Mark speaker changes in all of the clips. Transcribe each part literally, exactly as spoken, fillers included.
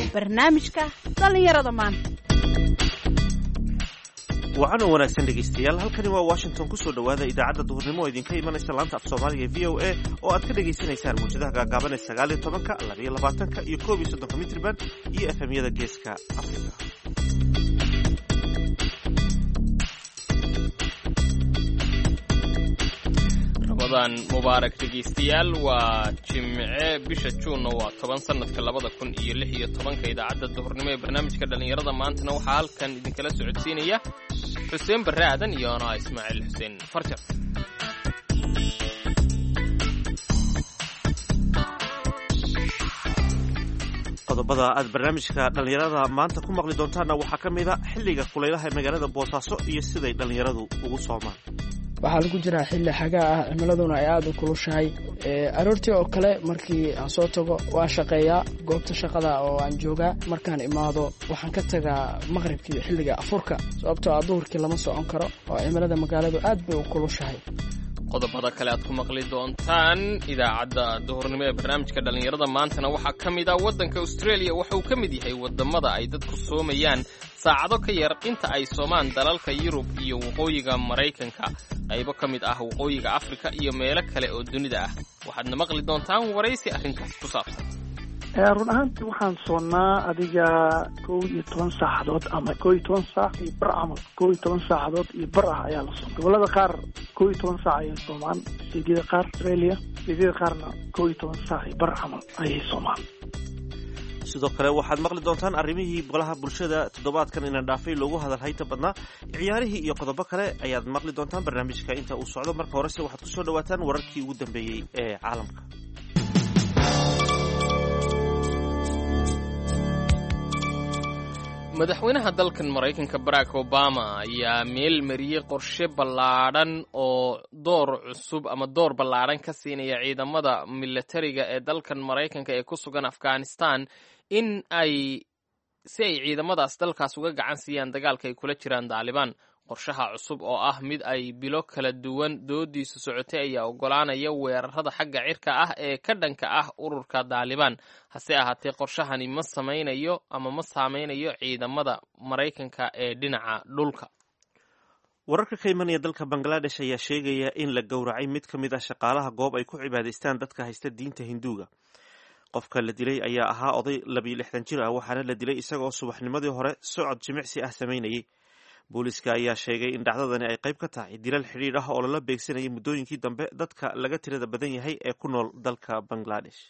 Speaker 1: barnaamijka dhallinyarada maanta.
Speaker 2: wacan oo wanaagsan dhegaystayaal, halkani waa Washington. kusoo dhawaada idaacadda duhurnimo oo idinka imanaysa laanta af Soomaaliga V O A oo aad ka dhageysanaysaan muujadaha gaagaaban ee sagaal iyo tobanka, laba iyo labaatanka iyo koob iyo soddonka mitirban iyo F M-yada geeska Afrika.
Speaker 3: ramadan mubaarak dhegaystayaal, waa jimce bisha juunna waa toban sanadka labada kun iyo lix iyo tobanka. idaacadda duhurnimo ee barnaamijka dhallinyarada maantana waxaa halkan idinkala socodsiinaya xuseen barre aadan iyo anaa ismaaciil xuseen farjar.
Speaker 2: qodobada aad barnaamijka dhallinyarada maanta ku maqli doontaana waxaa ka mid a xilliga kulaylaha ee magaalada Boosaaso iyo siday dhallinyaradu ugu soomaan.
Speaker 4: waxaa lagu jiraa xilli xagaa ah, cimiladuna ay aada u kulushahay. aroortii oo kale markii aan soo tago waan shaqeeyaa goobta shaqada oo aan joogaa. markaan imaado waxaan ka tagaa maqribkii xilliga afurka, sababtoo ah duhurkii lama socon karo oo cimilada magaaladu aad bay u kulushahay.
Speaker 3: qodobada kale aad ku maqli doontaan idaacadda duhurnimo ee barnaamijka dhallinyarada maantana waxaa ka mid ah waddanka Australia waxa uu ka mid yahay wadamada ay dadku soomayaan saacado ka yar inta ay soomaan dalalka Yurub iyo waqooyiga Maraykanka, qaybo ka mid ah waqooyiga Afrika iyo meelo kale oo dunida ah. waxaadna maqli doontaan waraysi arrintaas ku saabsan.
Speaker 5: run ahaantii waxaan soonnaa adiga kow iyo toban saacadood ama kow iyo toban saac iyo bar camal kow iyo toban saacadood iyo bar ah ayaa la sooma. gobolada qaar kow iyo toban saac ayay soomaan, steedyada qaar Australia, steedyada qaarna kow iyo toban saac iyo bar camal ayay soomaan.
Speaker 2: sidoo kale waxaad maqli doontaan arrimihii golaha bulshada toddobaadkan inaan dhaafay loogu hadal hayta badnaa, ciyaarihii iyo qodobo kale ayaad maqli doontaan barnaamijka inta uu socdo. marka horese waxaad ku soo dhawaataan wararkii ugu dambeeyey ee caalamka.
Speaker 3: madaxweynaha dalkan Maraykanka Barack Obama ayaa meel mariyay qorshe ballaadhan oo door cusub ama door ballaadhan ka siinaya ciidamada militariga ee dalkan Maraykanka ee ku sugan Afghanistan in ay si ay ciidamadaas dalkaas uga gacan siiyaan dagaalka ay kula jiraan Taliban. qorshaha cusub oo ah mid ay bilo kala duwan doodiisu socotay ayaa ogolaanaya weerarada xagga cirka ah ee ka dhanka ah ururka Taliban. hase ahaatee qorshahani ma samaynayo ama ma saameynayo ciidamada Maraykanka ee dhinaca dhulka.
Speaker 2: wararka ka imanaya dalka Bangladesh ayaa sheegaya in la gowracay mid ka mid ah shaqaalaha goob ay ku cibaadaystaan dadka haysta diinta Hinduuga. qofka la dilay ayaa ahaa oday laba iyo lixdan jir ah, waxaana la dilay isagoo subaxnimadii hore socod jimicsi ah sameynayay. booliska ayaa sheegay in dhacdadani ay qayb ka tahay dilal xidhiidh ah oo lala beegsanayay muddooyinkii dambe dadka laga tirada badan yahay ee ku nool dalka Bangladesh.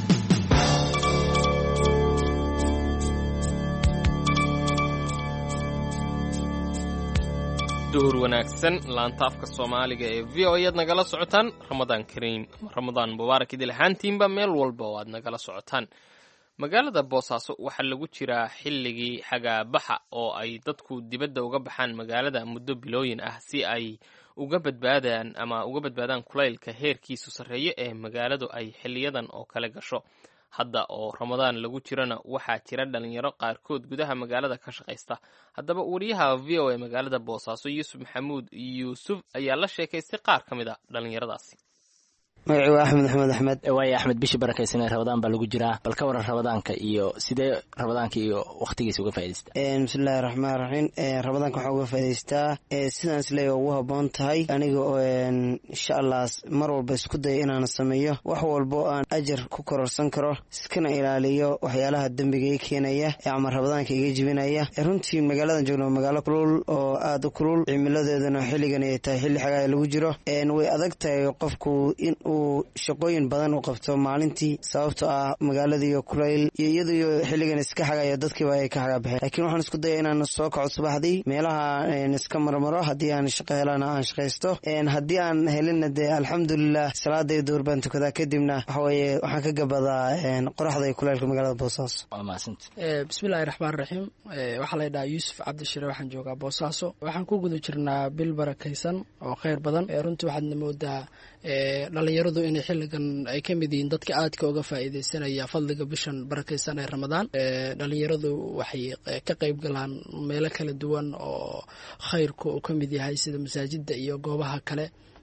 Speaker 3: duhur wanaagsan, laanta afka Soomaaliga ee V O A aad nagala socotaan. ramadaan kariim, ramadaan mubaarak idil ahaantiinba meel walba oo aad nagala socotaan. magaalada Boosaaso waxaa lagu jiraa xilligii xagaabaxa oo ay dadku dibadda uga baxaan magaalada muddo bilooyin ah si ay uga badbaadaan ama uga badbaadaan kulaylka heerkiisu sarreeyo ee magaaladu ay xiliyadan oo kale gasho. hadda oo ramadaan lagu jirana waxaa jira dhalinyaro qaarkood gudaha magaalada ka shaqaysta. haddaba wariyaha V O A magaalada Boosaaso Yuusuf Maxamuud Yuusuf ayaa la sheekaystay qaar ka mid a dhalinyaradaasi.
Speaker 6: magacii waa axmed axmed axmed waaye axmed bishii barakaysan ee rabadaan baa lagu jiraa. bal ka waran rabadaanka iyo sidee rabadaanka iyo waqtigiisa uga faa'iidaystaa?
Speaker 7: bismillahi raxmaan raxiim. rabadaanka waxaa uga faa'iidaystaa sidaan isleeyahay ugu habboon tahay aniga oo insha allah mar walba isku daya inaan sameeyo wax walbo aan ajar ku kororsan karo, iskana ilaaliyo waxyaalaha dembiga i keenaya ama rabadaanka iga jibinaya. runtii magaaladan joogno magaalo kulul oo aada u kulul, cimiladeedana xilligan ay tahay xilli xagaa lagu jiro. way adag tahay qofku in uu shaqooyin badan u qabto maalintii, sababtoo ah magaaladiiyo kulayl iyo iyadaiyo xilligan iska xagayo dadkiiba ay ka xagaa baxeen. laakiin waxaan isku daya inaan soo kaco subaxdii, meelaha iska marmaro, haddii aan shaqo helana aan shaqaysto, haddii aan helinna dee alxamdulilah salaaday duur baan tukadaa, kadibna waxaweye waxaan ka gabadaa qoraxda iyo kulaylka magaalada Boosaaso.
Speaker 4: bismillahi raxmaan raxiim. waxaa la dhahaa Yuusuf Cabdishire, waxaan joogaa Boosaaso. waxaan ku guda jirnaa bil barakaysan oo khayr badan. runtii waxaadna moodaa dhalinyaradu inay xilligan ay ka mid yihiin dadka aadka uga faa'iidaysanaya fadliga bishan barakaysan ee Ramadaan. dhalinyaradu waxay ka qayb galaan meelo kala duwan oo khayrku uu ka mid yahay sida masaajidda iyo goobaha kale.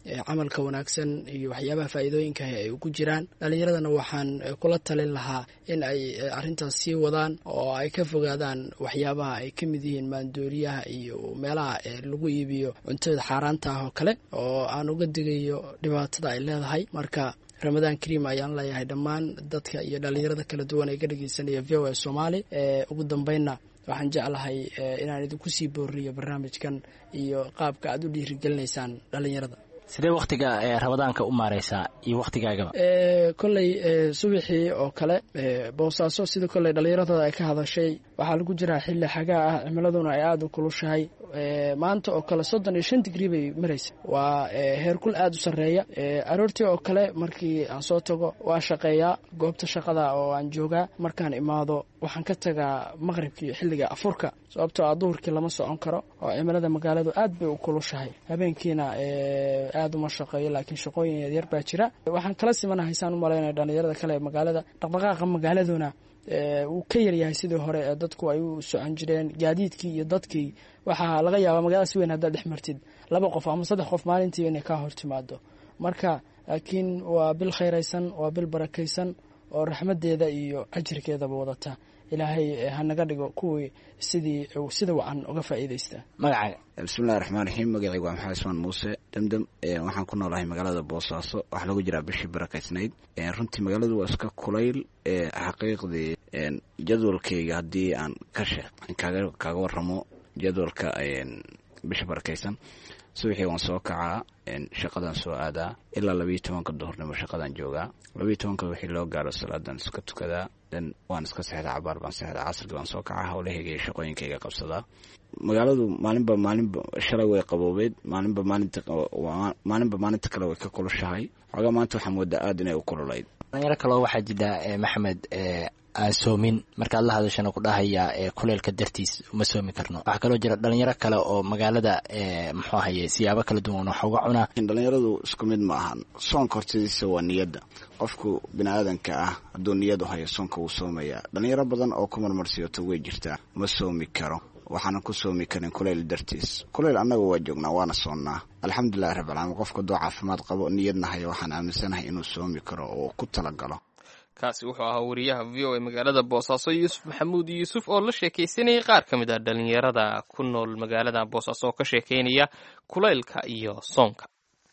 Speaker 4: camalka wanaagsan iyo waxyaabaha faa'iidooyinka ay ugu jiraan. dhalinyaradana waxaan kula talin lahaa in ay arrintaas sii wadaan oo ay ka fogaadaan waxyaabaha ay ka mid yihiin maandooriyaha iyo meelaha lagu iibiyo cuntada xaaraanta ah oo kale, oo aan uga digayo dhibaatada ay leedahay. marka ramadaan kariim ayaan leeyahay dhammaan dadka iyo dhalinyarada kala duwan ee ka dhegeysanaya v o a Soomaali. ugu dambeynna waxaan jeclahay inaan idinku sii booriyo barnaamijkan iyo qaabka aad u dhiirigelinaysaan dhalinyarada.
Speaker 6: sidee waktiga ramadaanka u maareysaa iyo waktigaagaba?
Speaker 4: kolley subaxii oo kale boosaaso sida kolley dhallinyaradooda ay ka hadashay waxaa lagu jiraa xilli xagaa ah, cimiladuna ay aada u kulushahay. maanta oo kale soddon iyo shan digrii bay maraysa, waa heerkul aada u sarreeya. aroortii oo kale markii aan soo tago waa shaqeeyaa goobta shaqada oo aan joogaa. markaan imaado waxaan ka tagaa maqribkii xilliga afurka, sababtoo ah duhurkii lama socon karo oo cimilada magaaladu aad bay u kulushahay. habeenkiina aada uma shaqeeyo, laakiin shaqooyin yaryar baa jira. waxaan kala simanahay saan u malaynaya dhalinyarada kale ee magaalada. dhaqdhaqaaqa magaaladuna wuu ka yaryahay sidii hore ee dadku ay u socon jireen. gaadiidkii iyo dadkii waxaa laga yaabaa magaalada si weyn haddaad dhex martid laba qof ama saddex qof maalintii inay kaa hor timaado. marka laakiin waa bil khayraysan, waa bil barakaysan oo raxmadeeda iyo ajirkeedaba wadata. ilaahay hanaga dhigo kuwii sidii sida wacan uga faa'iidaysta.
Speaker 6: magacaaga?
Speaker 8: bismillahi raxmaan raxiim. magacaygu waa maxamed ismaan muuse demdem. waxaan ku noolahay magaalada boosaaso. waxaa lagu jiraa bishii barakaysnayd. runtii magaaladu waa iska kulayl. xaqiiqdii jadwalkayga haddii aan ka sheeg kaaga kaaga warramo jadwalka bisha barakaysan, subaxii waan soo kacaa, shaqadaan soo aadaa ilaa labiiyo tobanka duhurnimo shaqadaan joogaa. labiiyo tobanka wixii loo gaaro salaadan iska tukadaa, dan waan iska seexdaa, cabaar baan seexdaa, casrigi waan soo kacaa, howlahayga iyo shaqooyinkayga qabsadaa. magaaladu maalinba maalinba shalay way qaboobeed, maalinba maalinta maalinba maalinta kale way ka kulushahay. xoogaa maanta waxaa moodaa aada inay u kululayd.
Speaker 6: dhalinyaro kaloo waxaa jira maxamed aan soomin, markaad la hadashana ku dhahaya kuleelka dartiis uma soomi karno. waxaa kaloo jira dhalinyaro kale oo magaalada muxuu ahaye siyaabo kala duwan wax uga cunaa.
Speaker 8: dhalinyaradu isku mid ma ahan. soonka hortadiisa waa niyadda. qofku bini aadanka ah hadduu niyad u hayo soonka wuu soomayaa. dhalinyaro badan oo ku marmarsiyoto way jirtaa, ma soomi karo, waxaanan ku soomi karin kuleyl dartiis. kuleyl annaga waa joognaa, waana soonnaa, alxamdulillahi rabbil caalamiin. qofka hadduu caafimaad qabo, niyadna hayo, waxaan aaminsanahay inuu soomi karo oo ku talagalo.
Speaker 3: kaasi wuxuu ahaa wariyaha v o a magaalada boosaaso yuusuf maxamuud yuusuf oo la sheekaysanayay qaar ka mid ah dhalinyarada ku nool magaalada boosaaso oo ka sheekaynaya kulaylka iyo soonka.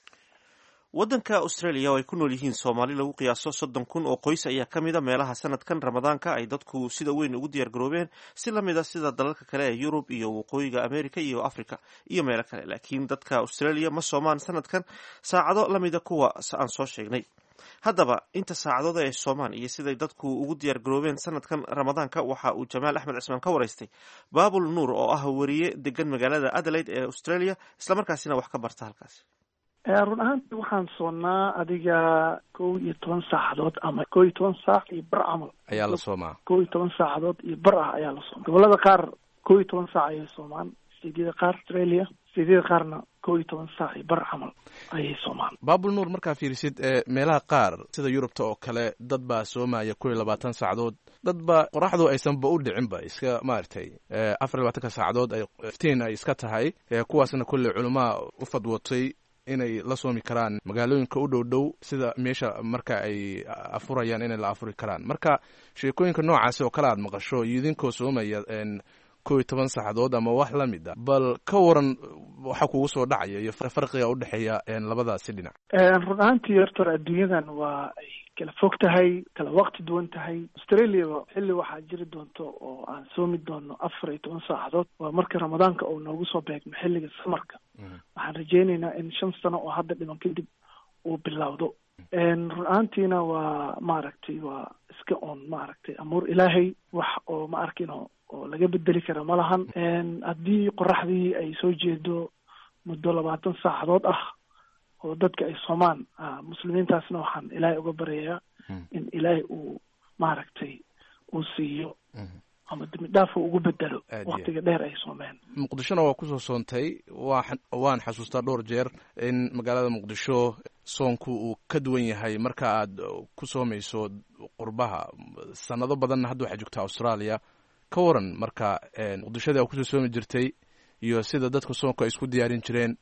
Speaker 2: waddanka australia oo ay ku nool yihiin soomaali lagu qiyaaso soddon kun oo qoys ayaa ka mid a meelaha sanadkan ramadaanka ay dadku sida weyn ugu diyaar garoobeen, si la mid a sida dalalka kale ee yurub iyo waqooyiga america iyo africa iyo meelo kale. laakiin dadka australia ma soomaan sanadkan saacado la mida kuwa aan soo sheegnay. haddaba inta saacadood ay soomaan iyo siday dadku ugu diyaar garoobeen sanadkan ramadaanka waxa uu jamaal axmed cismaan ka waraystay baabul nuur oo ah wariye degan magaalada Adelaide ee Australia, islamarkaasina wax ka barta halkaasi.
Speaker 5: run ahaantii waxaan soonnaa adiga kow iyo toban saacadood ama kow iyo toban saac iyo bar camal
Speaker 9: ayaa la soomaa.
Speaker 5: kow iyo toban saacadood iyo bar ah ayaa la soomaa. gobolada qaar kow iyo toban saac ayay soomaan, sideeda qaar Australia, sideeda qaarna kow iyo toban saac iyo bar camal ayay soomaan.
Speaker 9: baabul nuur, markaa fiirisid meelaha qaar sida yurubta oo kale dad baa soomaya kow iyo labaatan saacadood, dad baa qoraxdu aysanba u dhicinba, iska maaragtay afar iyo labaatanka saacadood ay iftiin ay iska tahay. kuwaasna kolley culamaa u fadwootay inay la soomi karaan magaalooyinka u dhow dhow sida meesha marka ay afurayaan inay la afuri karaan. marka sheekooyinka noocaasi oo kale aad maqasho iyo idinkoo soomaya kow iyo toban saacadood ama wax la mid a, bal ka waran waxa kugu soo dhacaya iyo farqiga u dhexeeya labadaasi dhinac.
Speaker 5: run ahaantii horta adduunyadan waa ay kala fog tahay, kala waqti duwan tahay. australia xilli waxaa jiri doonto oo aan soomi doono afar iyo toban saacadood, waa marka ramadaanka oo noogu soo beegmo xilliga samarka. waxaan rajaynaynaa in shan sano oo hadda dhiman kadib uu bilowdo. run ahaantiina waa maaragtay waa iska oon maaragtay amuur ilaahay, wax oo ma arkino oo laga bedeli kara ma lahan. haddii qoraxdii ay soo jeedo muddo labaatan saacadood ah oo dadka ay soomaan, muslimiintaasna waxaan ilaahay uga baryayaa in ilaahay uu maaragtay uu siiyo ama dembi dhaaf uu ugu bedelo waqtiga dheer ay soomeen.
Speaker 9: muqdishona waa kusoo soontay, waa waan xasuustaa dhowr jeer in magaalada muqdisho soonku uu ka duwan yahay marka aad ku soomayso qurbaha. sanado badanna hadda waxaa joogtaa australia. ka waran marka muqdishadii aa kusoo soomi jirtay iyo sida dadka soonku ay isku diyaarin jireen,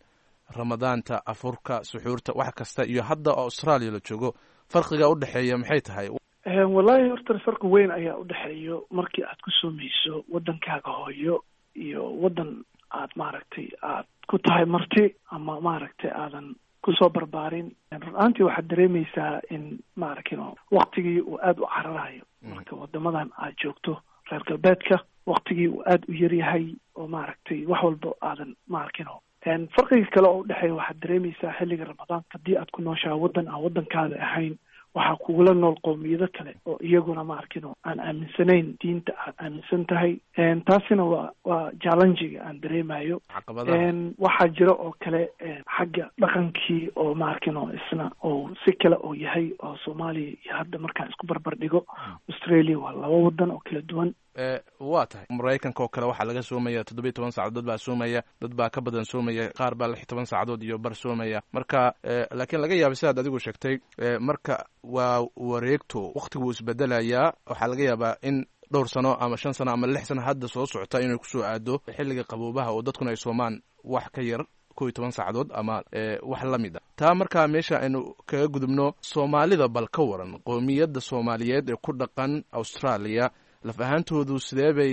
Speaker 9: ramadaanta, afurka, suxuurta, wax kasta iyo hadda oo australia la joogo farqiga u dhexeeya maxay tahay?
Speaker 5: wallahi horta farqi weyn ayaa u dhexeeyo markii aad ku soomayso waddankaaga hooyo iyo waddan aad maaragtay aad ku tahay marti ama maaragtay aadan kusoo barbaarin. run ahaantii waxaad dareemaysaa in maaragtay waktigii uu aada u cararayo marka waddamadan aad joogto reer galbeedka, waktigii uu aada u yaryahay oo maaragtay wax walba aadan maarkino. farqiga kale oo udhexeeya waxaad dareemaysaa xilliga ramadaanka haddii aad ku nooshaha waddan aan waddankaada ahayn waxaa kugula nool qowmiyado kale oo iyaguna maarkino aan aaminsanayn diinta aad aaminsan tahay. taasina waa waa challengiga aan dareemayo. waxaa jira oo kale xagga dhaqankii oo maarkino isna oo si kale oo yahay oo soomaaliya iyo hadda markaan isku barbar dhigo australia waa laba waddan oo kala duwan.
Speaker 9: waa tahay maraykanka oo kale waxaa laga soomaya toddobiyi toban saacadood baa soomaya, dad baa ka badan soomaya, qaar baa lix iyo toban saacadood iyo bar soomaya. marka laakiin laga yaaba sidaad adigu sheegtay marka waa wareegto waktigu isbedelayaa. waxaa laga yaabaa in dhowr sano ama shan sano ama lix sano hadda soo socota inay kusoo aado xilliga qaboobaha oo dadkuna ay soomaan wax ka yar kow iyo toban saacadood ama wax la mid a. taa markaa meesha aynu kaga gudubno soomaalida bal ka waran qowmiyadda soomaaliyeed ee ku dhaqan australia laf ahaantoodu sidee bay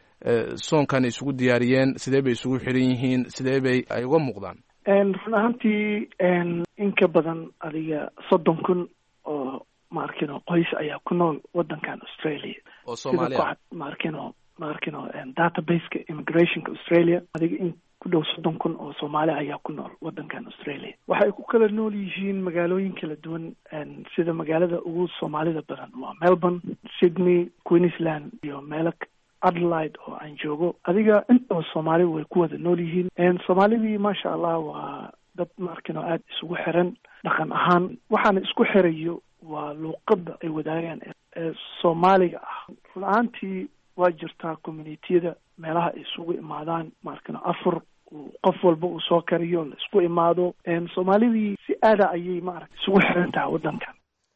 Speaker 9: soonkan isugu diyaariyeen, sidee bay isugu xiran yihiin, sidee bay ay uga muuqdaan?
Speaker 5: run ahaantii in ka badan adiga soddon kun oo maarkino qoys ayaa ku nool waddankan australia
Speaker 9: oo soomaaliya
Speaker 5: maarkino maarkino databaseka immigrationka australia adiga in ku dhow soddon kun oo soomaali ayaa ku nool waddankan australia. waxay ku kala nool yihiin magaalooyin kala duwan sida magaalada ugu soomaalida badan waa Melbourne, Sydney, Queensland iyo meelo Adelaide oo aan joogo. adiga intaba soomaali way ku wada nool yihiin. soomaalidii maasha allah waa dad maarkino aada isugu xiran dhaqan ahaan. waxaana isku xirayo waa luuqadda ay wadaagaan ee soomaaliga ah. run ahaantii waa jirtaa communitiyada meelaha ay isugu imaadaan maarkino afur qof walba uu soo kariyo la isku imaado. soomaalidii si aada ayay maaragta isugu xiran tahay waddankan.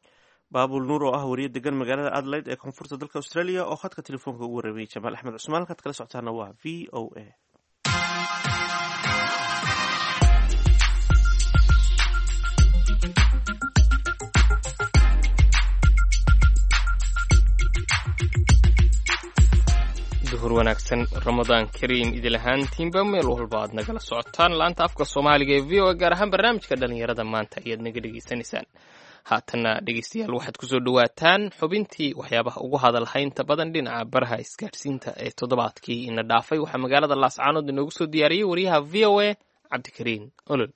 Speaker 2: baabul nuur oo ah wariye degan magaalada Adelaide ee koonfurta dalka Australia oo khadka telefoonka ugu wareegay Jamaal Axmed Cusmaan. halkaad kala socotaana waa V O A.
Speaker 3: duhur wanaagsan, ramadaan kariim idil ahaantiinba meel walba aad nagala socotaan. laanta afka soomaaliga ee v o a gaar ahaan barnaamijka dhalinyarada maanta ayaad naga dhegaysanaysaan. haatanna dhegeystayaal waxaad kusoo dhawaataan xubintii waxyaabaha ugu hadalhaynta badan dhinaca baraha isgaadhsiinta ee toddobaadkii ina dhaafay. waxaa magaalada laascaanood inoogu soo diyaariyey wariyaha v o a cabdikariin olol.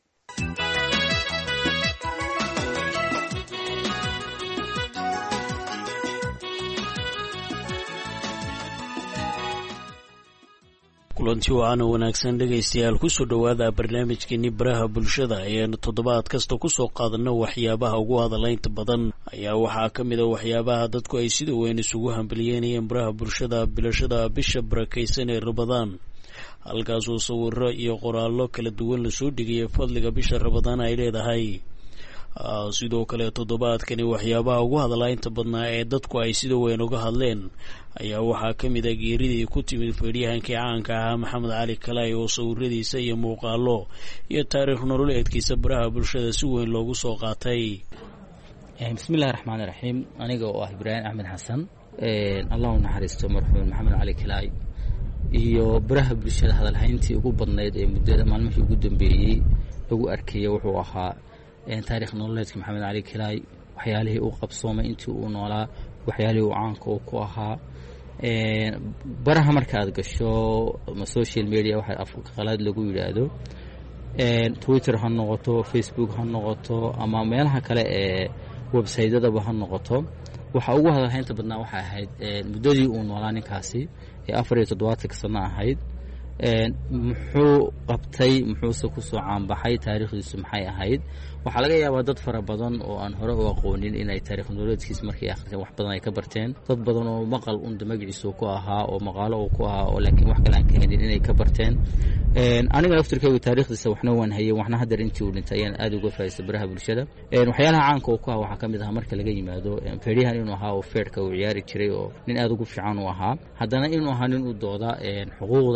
Speaker 10: kulanti wacaana wanaagsan dhegaystayaal kusoo dhowaada barnaamijkeeni baraha bulshada ayaanu toddobaad kasta kusoo qaadano waxyaabaha ugu hadalaynta badan ayaa waxaa ka mid a waxyaabaha dadku ay sida weyn isugu hambalyeynayeen baraha bulshada bilashada bisha barakaysan ee ramadaan, halkaasoo sawiro iyo qoraallo kala duwan lasoo dhigaya fadliga bisha ramadaan ay leedahay. sidoo kale toddobaadkani waxyaabaha ugu hadalaynta badnaa ee dadku ay sida weyn uga hadleen ayaa waxaa ka mid a geeridii ku timid feedhyahankii caanka ahaa maxamed cali kalaay oo sawiradiisa iyo muuqaalo iyo taariikh nololeedkiisa baraha bulshada si weyn loogu soo qaatay.
Speaker 11: bismillahi raxmaani raxiim. aniga oo ah ibraahim axmed xasan, allah u naxariisto marxuum maxamed cali kalaay, iyo baraha bulshada hadalhayntii ugu badnayd ee muddada maalmihii ugu dambeeyey lagu arkaya wuxuu ahaa taarikh nololeedka maxamed cali kalaay, waxyaalihii uu qabsoomay intii uu noolaa, waxyaalihii uu caanka uu ku ahaa. baraha marka aad gasho ama social media waxa afka qalaad lagu yidhaahdo, twitter ha noqoto, facebook ha noqoto, ama meelaha kale ee websaytadaba ha noqoto, waxa ugu hadalhaynta badnaa waxay ahayd muddadii uu noolaa ninkaasi ee afar iyo toddobaatanka sano ahayd. muxuu qabtay, muxuuse kusoo caanbaxay, taariikhdiisu maxay ahayd. waxaa laga yaabaa dad fara badan oo aan hore u aqoonin inay taarikh nololeedkiis markay akhriseen wax badan ay ka barteen. dad badan oo maqal unda magaciisa ku ahaa oo maqaalo uu ku ahaa oo laakiin wax kale aan ka helin inay ka barteen. aniga laftirkeygu taariikhdiisa waxna waan hayay, waxna hadeer intii uu dhintay ayaan aada uga faa'iistay baraha bulshada. waxyaalaha caanka uu ku ahaa waxaa ka mid ahaa marka laga yimaado feedhyahan inuu ahaa oo feedhka uu ciyaari jiray oo nin aada ugu fiican u ahaa, haddana inuu ahaa nin u dooda xuquuqda ama human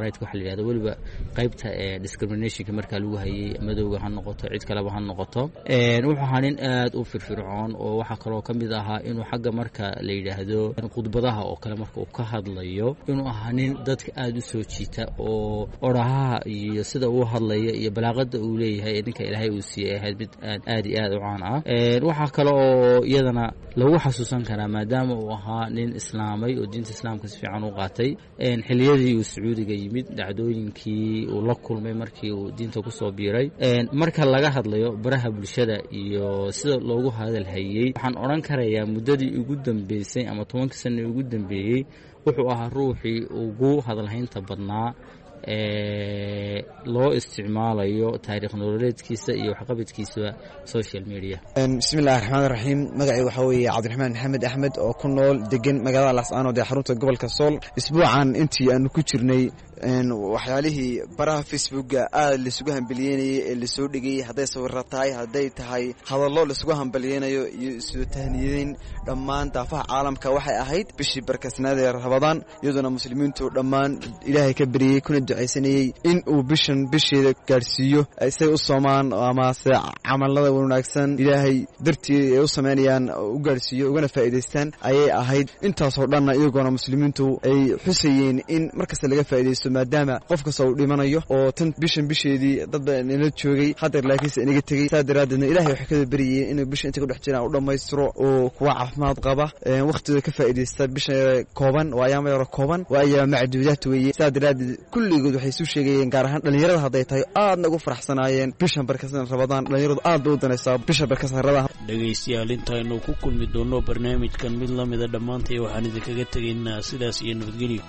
Speaker 11: right waxa la yidhahdo weliba qaybta discriminationka markaa lagu hayay madowga ha noqoto cid kaleba ha noqoto wuxuu ahaa nin aad u firfircoon oo waxaa kaloo ka mid ahaa inuu xagga marka la yidhaahdo khudbadaha oo kale marka uu ka hadlayo inuu ahaa nin dadka aad u soo jiita oo orahaha iyo sida uu hadlaya iyo balaaqada uu leeyahay ee ninka ilaahay uu siiyey ahayd mid aad iyo aad u caan ah waxaa kale oo iyadana lagu xasuusan karaa maadaama uu ahaa nin islaamay oo diinta islaamka si fiican u qaatay xilliyadii uu sacuudiga yimid dhacdooyinkii uu la kulmay markii uu diinta kusoo biiray marka laga hadlayo baraha bulshada iyo sida loogu hadalhayey waxaan odhan karayaa muddadii ugu dambeysay ama tobankii sana ugu dambeeyey wuxuu ahaa ruuxii ugu hadalhaynta badnaa loo isticmaalayo taariikh nololeedkiisa iyo waxqabadkiisa social media
Speaker 12: bismillahi raxmaan raxiim magacay waxaa weeye cabdiraxmaan maxamed axmed oo ku nool degan magaalada laascaanood ee xarunta gobolka sool isbuucan intii aanu ku jirnay waxyaalihii baraha facebooka aad laisugu hambaliyeynayay ee lasoo dhigayay hadday sawirra tahay hadday tahay hadallo laisugu hambaliyeynayo iyo soo tahniyadeyn dhammaan daafaha caalamka waxay ahayd bishii barkasnaad ee rabadaan iyadoona muslimiintu dhammaan ilaahay ka beriyey kuna ducaysanayey in uu bishan bisheeda gaadhsiiyo say u soomaan amase camalada wanaagsan ilaahay dartii ay u samaynayaan u gaadhsiiyo ugana faa'iidaystaan ayay ahayd intaasoo dhanna iyagoona muslimiintu ay xusayeen in markasta laga faa'iidaysto maadaama qof kasta uu dhimanayo oo tan bishan bisheedii dadba nala joogay hadeer laakiinse inaga tegey saa daraaddeedna ilahay waxay kada beriyeen inuu bisha intay ku dhex jiraan u dhammaystiro oo kuwa caafimaad qaba wakhtigooda ka faa'iidaysta bisha kooban waa ayaama yaro kooban waa ayaama macduudaad weeye saa daraaddeed kulligood waxay isu sheegayeen gaar ahaan dhallinyarada hadday tahay aadna ugu faraxsanaayeen bishan barkasan rabadaan dhallinyaradu aad bay u danaysaa bisha barkasan rabadaan
Speaker 10: dhegaystayaal intaynu ku kulmi doonno barnaamijkan mid la mida dhammaantay waxaan idinkaga tegaynaa sidaas iyo nabadgelyo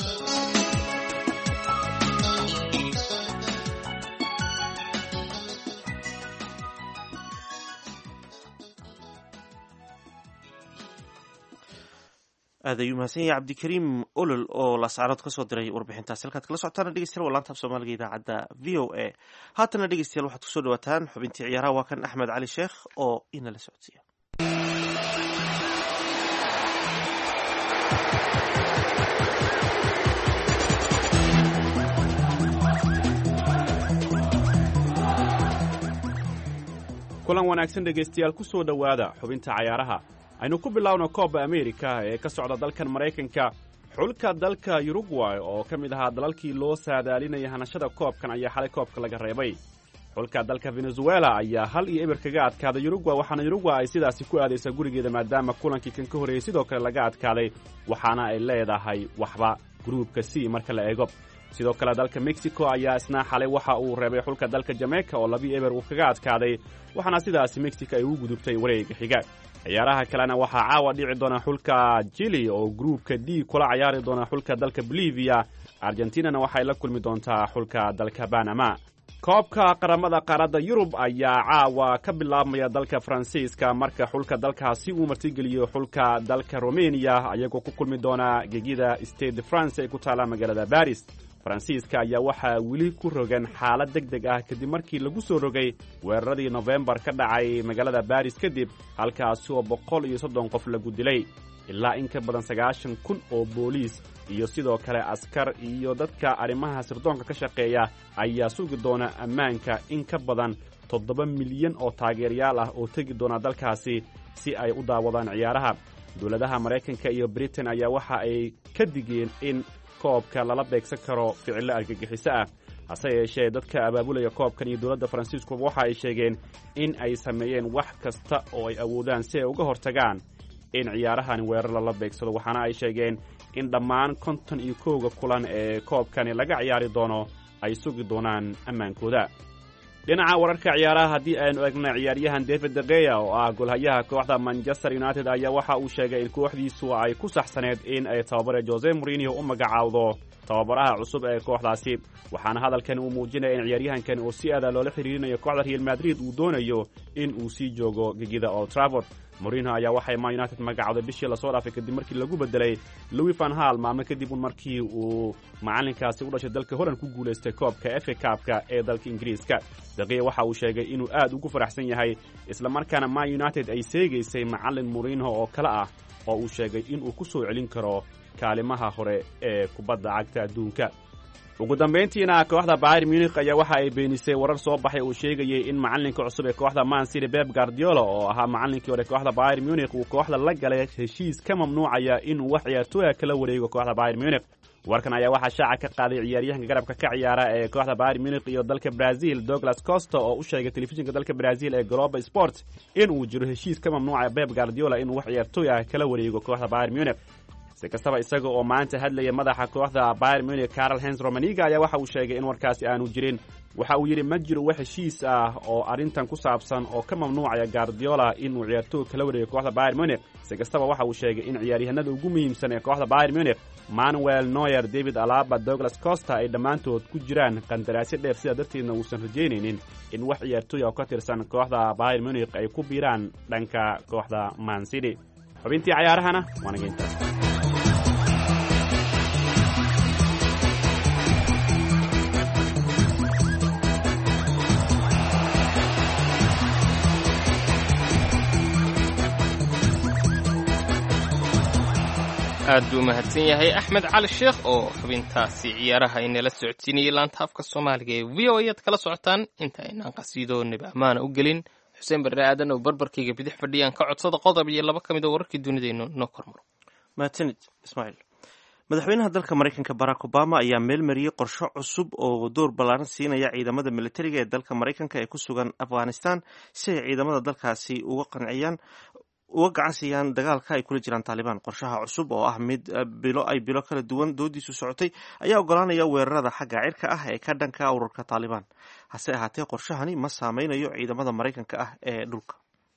Speaker 2: aad ayuu mahadsan yahay cabdikariim olol oo laascaanood ka soo diray warbixintaasi halkaad kala socotaana dhegeystayaal waa laanta af soomaaliga idaacadda v o a haatana dhegeystayaal waxaad kusoo dhawaataan xubintii ciyaaraha waa kan axmed cali sheekh oo inala socodsiiya
Speaker 13: kulan wanaagsan dhegaystayaal ku soo dhowaada xubinta cayaaraha aynu ku bilaawno kooba amerika ee ka socda dalkan maraykanka xulka dalka yurugway oo ka mid ahaa dalalkii loo saadaalinaya hanashada koobkan ayaa xalay koobka laga reebay xulka dalka venezuela ayaa hal iyo eber kaga adkaaday yurugway waxaana yurugway ay sidaasi ku aadaysaa gurigeeda maadaama kulankii kan ka horreeyey sidoo kale laga adkaaday waxaana ay leedahay waxba gruubka c marka la eego sidoo kale dalka mexico ayaa isna xalay waxa uu reebay xulka dalka jamaica oo labii eber uu kaga adkaaday waxaana sidaasi mexico ay ugu gudubtay wareega xiga ciyaaraha kalena waxaa caawa dhici doona xulka jili oo gruubka d kula cayaari doona xulka dalka bolivia argentinana waxay la kulmi doontaa xulka dalka banama koobka qaramada qaaradda yurub ayaa caawa ka bilaabmaya dalka faransiiska marka xulka dalkaasi uu martigeliyo xulka dalka romania ayagoo ku kulmi doona gegida state de france ee ku taala magaalada baris faransiiska ayaa waxaa weli ku rogan xaalad deg deg ah kadib markii lagu soo rogay weeraradii nofembar ka dhacay magaalada baris kadib halkaasi oo boqol iyo soddon qof lagu dilay ilaa in ka badan sagaashan kun oo booliis iyo sidoo kale askar iyo dadka arrimaha sirdoonka ka shaqeeya ayaa sugi doona ammaanka in ka badan toddoba milyan oo taageerayaal ah oo tegi doona dalkaasi si ay u daawadaan ciyaaraha dowladaha maraykanka iyo britain ayaa waxa ay ka digeen in koobka lala beegsan karo ficillo argagixiso ah hase yeeshee dadka abaabulaya koobkan iyo dowladda faransiiskuba waxa ay sheegeen in ay sameeyeen wax kasta oo ay awoodaan si ay uga hortagaan in ciyaarahan weerar lala beegsado waxaana ay sheegeen in dhammaan konton iyo kowga kulan ee koobkani laga ciyaari doono ay sugi doonaan ammaankooda dhinaca wararka ciyaaraha haddii aynu eegna ciyaaryahan david de geya oo ah golhayaha kooxda manchester united ayaa waxa uu sheegay in kooxdiisu ay ku saxsaneed in ay tababare jose mourinho u magacaawdo tababaraha cusub ee kooxdaasi waxaana hadalkan uu muujinaya in ciyaaryahankan oo si aada loola xiriirinayo kooxda real madrid uu doonayo in uu sii joogo gegida old trafford mourinho ayaa waxay man united magacawday bishii lasoo dhaafay kadib markii lagu bedelay louis van hal maalmo kadib un markii uu macalinkaasi u dhashay dalka holland ku guulaystay koobka f a kaabka ee dalka ingiriiska daqiya waxa uu sheegay inuu aad ugu faraxsan yahay islamarkaana man united ay seegaysay macalin mourinho oo kale ah oo uu sheegay inuu ku soo celin karo kaalimaha hore ee kubadda cagta adduunka ugu dambayntiina kooxda Bayern Munich ayaa waxa ay beenisay warar soo baxay uu sheegayay in macalinka cusub ee kooxda Man City Pep Guardiola oo ahaa macalinkii hore kooxda Bayern Munich uu kooxda la galay heshiis ka mamnuucaya inuu wax ciyaartooy kala wareego kooxda Bayern Munich. warkan ayaa waxaa shaaca ka qaaday ciyaaryahanka garabka ka ciyaara ee kooxda Bayern Munich iyo dalka Brazil Douglas Costa oo u sheegay telefishinka dalka Brazil ee Global Sport in uu jiro heshiis ka mamnuucaya Pep Guardiola inuu wax ciyaartooy kala wareego kooxda Bayern Munich. si kastaba isaga oo maanta hadlaya madaxa kooxda Bayern Munich Karl-Heinz Rummenigge ayaa waxa uu sheegay in warkaasi aanu jirin. waxa uu yiri ma jiro wax heshiis ah oo arintan ku saabsan oo ka mamnuucaya Guardiola inuu ciyaartooy kala wareego kooxda Bayern Munich. si kastaba waxa uu sheegay in ciyaaryahanada ugu muhiimsan ee kooxda Bayern Munich Manuel Neuer, David Alaba, Douglas Costa ay dhammaantood ku jiraan qandaraasyo dheer sida darteedna uusan rajaynaynin in wax ciyaartooy oo ka tirsan kooxda Bayern Munich ay ku biiraan dhanka kooxda Man City. xubintii ciyaarahana waa naga intaas.
Speaker 3: aad buu mahadsan yahay Axmed Cali Sheekh oo xubintaasi ciyaaraha inala socodsiinayay laanta afka Soomaaliga ee V O A aad kala socotaan inta aynaan qasiido nib amaana u gelin. Xuseen Barre Aadan oo barbarkayga bidix fadhiyaan ka codsada qodob iyo laba ka mid ah wararkii dunideenna noo kormaro.
Speaker 2: mahadsanid Ismaaciil. madaxweynaha dalka Mareykanka Barack Obama ayaa meel mariyay qorshe cusub oo door ballaaran siinaya ciidamada militariga ee dalka Mareykanka ee ku sugan Afghanistan si ay ciidamada dalkaasi uga qanciyaan uga gacan siiyaan dagaalka ay kula jiraan Taliban. qorshaha cusub oo ah mid bilo ay bilo kala duwan doodiisu socotay ayaa ogolaanaya weerarada xagga cirka ah ee ka dhanka ururka Taliban. hase ahaatee qorshahani ma saameynayo ciidamada Mareykanka ah ee dhulka.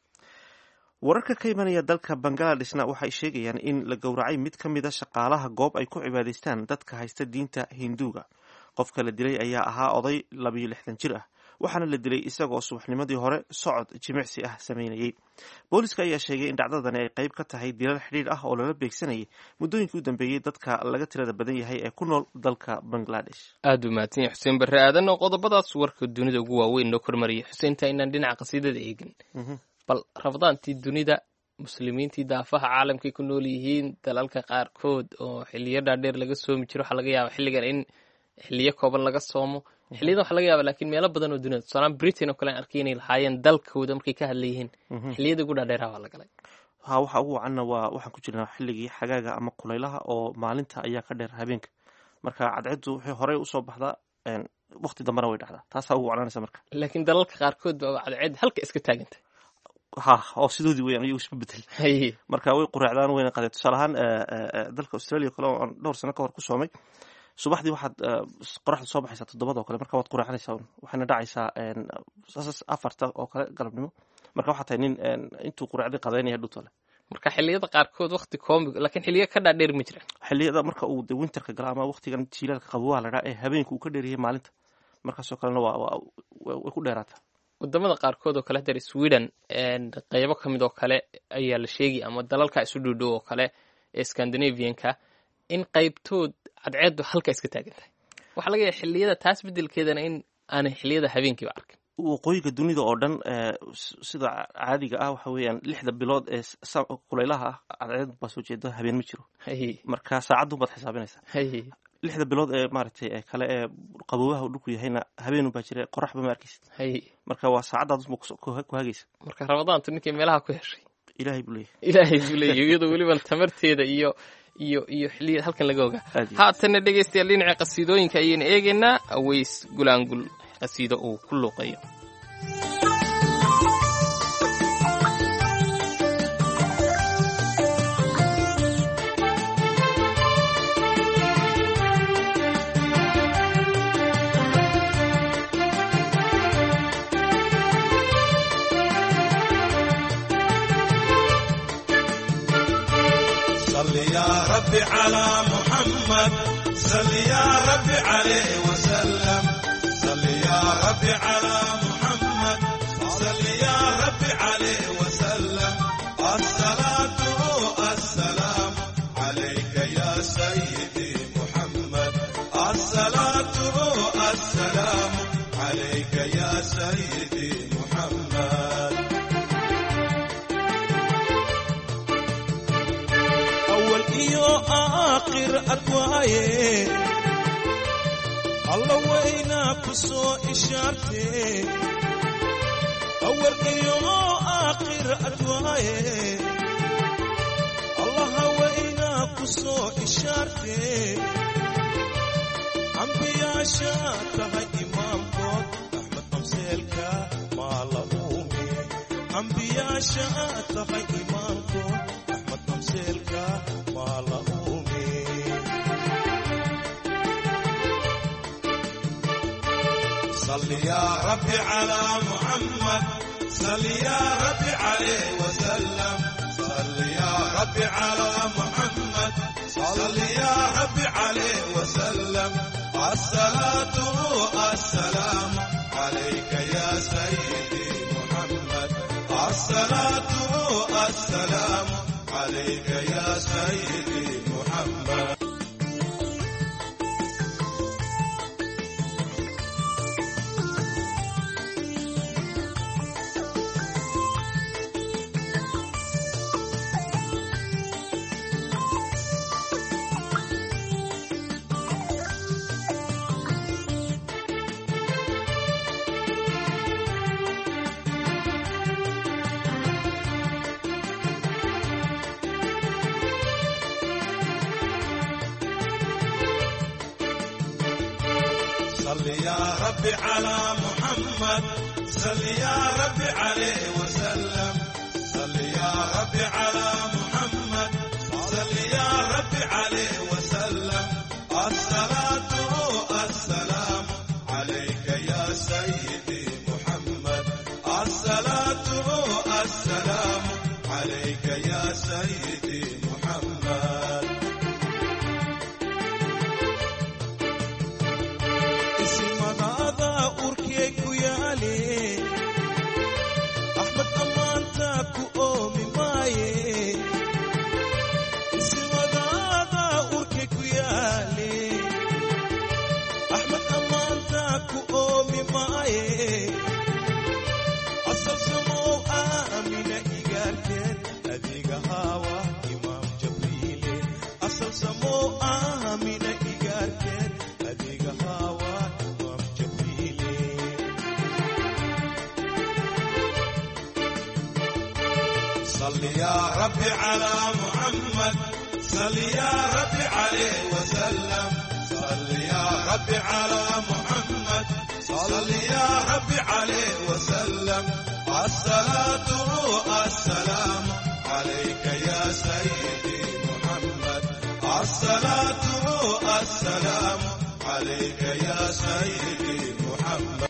Speaker 2: wararka ka imanaya dalka Bangladeshna waxay sheegayaan in la gowracay mid ka mid ah shaqaalaha goob ay ku cibaadaystaan dadka haysta diinta Hinduuga. qofka la dilay ayaa ahaa oday laba iyo lixdan jir ah, waxaana la dilay isagoo subaxnimadii hore socod jimicsi ah sameynayay. booliska ayaa sheegay in dhacdadani ay qayb ka tahay dilal xidhiidh ah oo lala beegsanayay muddooyinkii u dambeeyey dadka laga tirada badan yahay ee ku nool dalka Bangladesh.
Speaker 3: aad u mahadsan yahay Xuseen Barre Aadan oo qodobadaas warka dunida ugu waaweyn noo kormariyay. Xuseenta inaan dhinaca qasiidada eegin bal rabadaantii dunida muslimiintii daafaha caalamkay ku nool yihiin dalalka qaarkood oo xilliyo dhaadheer laga soomi jiro waxaa laga yaabaa xilligan in xilliyo kooban laga soomo. xilliyada waxa laga yaabaa laakiin meelo badan oo dunida tusaale Britain oo kale aan arkay inay lahaayeen dalkooda markay ka hadlayeen xilliyada ugu dhaadheer waa la galay.
Speaker 2: ha waxa ugu wacanna waa waxaan ku jirnaa xilligii xagaaga ama kulaylaha oo maalinta ayaa ka dheer habeenka. marka cadceedu waxay horey u soo baxdaa waqti dambana way dhacdaa. taasaa ugu wacanaysa marka.
Speaker 3: laakiin dalalka qaarkood baa cadceed halka iska taagantay.
Speaker 2: ha oo sidoodii weeyaan iyagu isma bedel. marka way quraacdaan wayna qadeen. tusaale ahaan dalka Australia kale oo dhowr sano ka hor ku soomay subaxdii waxaad qoraxda soo baxaysaa toddobada oo kale marka waad quraacanaysaa waxayna dhacaysaa afarta oo kale galabnimo. marka waxaa tahay nin intuu quraacday qadaynaya dhutale.
Speaker 3: marka xilliyada qaarkood waqti koombi laakiin xilliyo ka dhaadheer ma jiraan.
Speaker 2: xilliyada marka uu de winterka gala ama waqtigan jiilaalka qabowaha la dhaha ee habeenka uu ka dheeryahay maalinta markaasoo kalena waa way ku dheeraataa.
Speaker 3: wadamada qaarkood oo kale hadda Sweden qaybo ka mid oo kale ayaa la sheegay ama dalalka isu dhowdhow oo kale ee Scandinavian-ka in qaybtood cadceedu halka iska taagantahay. waxa laga yaabaa xilliyada taas bedelkeedana in aanay xilliyada habeenkiiba arkin.
Speaker 2: waqooyiga dunida oo dhan sida caadiga ah waxa weeyaan lixda bilood ee kulaylaha ah cadceedu baa soo jeeda habeen ma jiro. marka saacadu baad xisaabinaysaa. lixda bilood ee maaragtay ee kale ee qaboobaha dhulku yahayna habeen baa jira qoraxba ma arkaysid. marka waa saacadaas ku hagaysa.
Speaker 3: marka rabadaantu ninkii meelaha ku heshay
Speaker 2: ilaahay buu leeyahay.
Speaker 3: ilaahay buu leeyahay iyadoo weliba tamarteeda iyo iyo iyo xilliyada halkan laga ogaa. haatana dhegaystayaal dhinaca qasiidooyinka ayayna eegaynaa. Aways Gulaangul qasiido uu ku luuqayo.
Speaker 14: على محمد صل يا رب عليه وسلم صل يا رب على محمد صل يا رب عليه وسلم الصلاة والسلام عليك يا سيدي محمد الصلاة والسلام عليك يا سيدي محمد أول إيو آخر أكوايه وينا كسو إشارتي أول يوم آخر أدواي الله وينا كسو إشارتي أنبياء شاتها إمام كود أحمد أمسيلك ما لهومي أنبياء شاتها إمام كود أحمد أمسيلك ما لهومي صل يا ربي على محمد صل يا ربي عليه وسلم صل يا ربي على محمد صل يا ربي عليه وسلم الصلاة والسلام عليك يا سيدي محمد الصلاة والسلام عليك يا سيدي محمد صل يا ربي على محمد صل يا ربي عليه وسلم صل يا ربي على محمد صل يا ربي عليه وسلم الصلاة والسلام عليك يا سيدي محمد الصلاة والسلام عليك يا سيدي محمد أحمد أمانتك وأمي ماي اسم هذا أوركك ويالي أحمد أمانتك وأمي ماي أصل سمو آمين إيجاركين أديك هوا إمام جبريل أصل سمو آمين إيجاركين أديك هوا إمام جبريل صل يا ربي على محمد صل يا ربي عليه وسلم صل يا ربي على محمد صل يا ربي عليه وسلم الصلاة والسلام عليك يا سيدي محمد الصلاة والسلام عليك يا سيدي محمد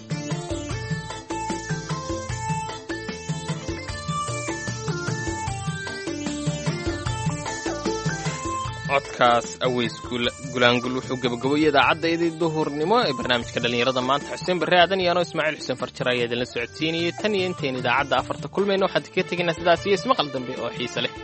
Speaker 3: codkaas aweys gulaangul wuxuu gabagaboyay idaacaddaydii duhurnimo ee barnaamijka dhallinyarada maanta xuseen barre aadan iyo anoo ismaaciil xuseen farjir ayaa idinla socodsiinayay tan iyo intayn idaacadda afarta kulmayno waxaan kaga tegaynaa sidaas iyo ismaqal dambe oo xiise leh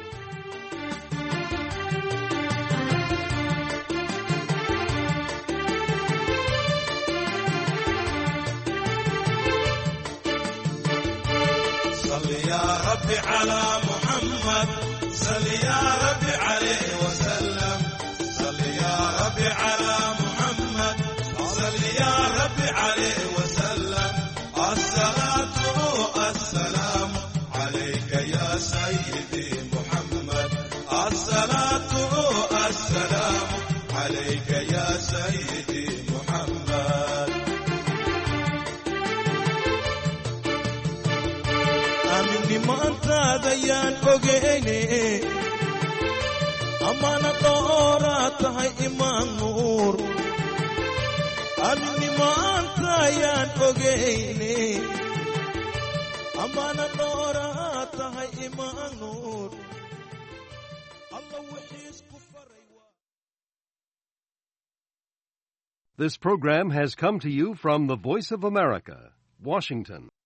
Speaker 14: صل يا ربي على محمد صل يا ربي عليه وسلم صل يا ربي على محمد صل يا ربي عليه وسلم الصلاة والسلام عليك يا سيدي محمد الصلاة والسلام عليك يا سيدي محمد آمني ما أنت ديان أوجيني أمانة طورات هاي إيمان نور آمني ما أنت ديان أوجيني أمانة طورات هاي إيمان نور الله وحيس كفر.
Speaker 15: This program has come to you from the Voice of America, Washington.